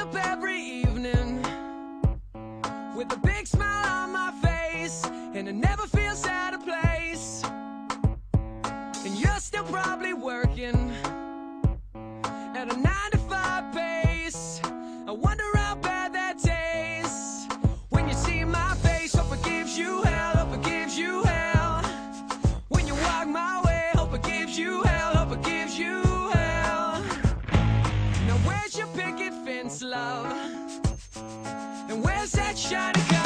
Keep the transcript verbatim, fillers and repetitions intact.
up every evening with a big smile on my face, and it never feels out of place. And you're still probably working at a nine to five pace. I wonder how bad that tastes when you see my face. Hope it gives you hell, hope it gives you hell. When you walk my way, hope it gives you hell, hope it gives you hell. Now where's your picket fence, love? And where's that shiny car?